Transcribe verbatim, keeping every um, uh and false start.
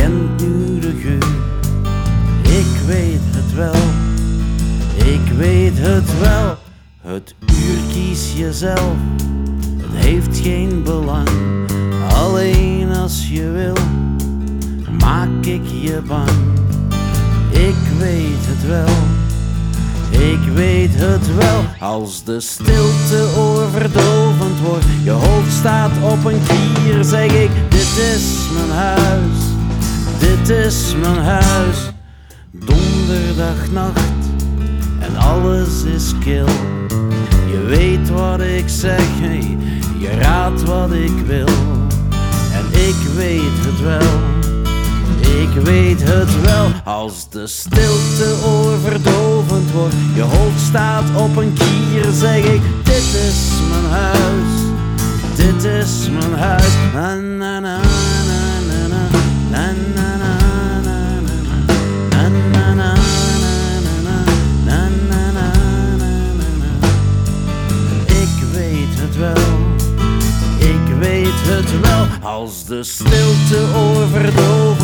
kent nu de geur. Ik weet het wel, ik weet het wel. Het uur kies jezelf, het heeft geen belang. Alleen als je wil, maak ik je bang. Ik weet het wel, ik weet het wel. Als de stilte overdovend wordt, je hoofd staat op een kier, zeg ik: dit is mijn huis, dit is mijn huis. Donderdagnacht en alles is kil. Je weet wat ik zeg, hey, je raadt wat ik wil. En ik weet het wel, ik weet het wel. Als de stilte overdovend wordt, je hoofd staat op een kier, zeg ik: dit is mijn huis, dit is mijn huis. Na na na na na na na na na. Ik weet het wel, als de stilte overdooft.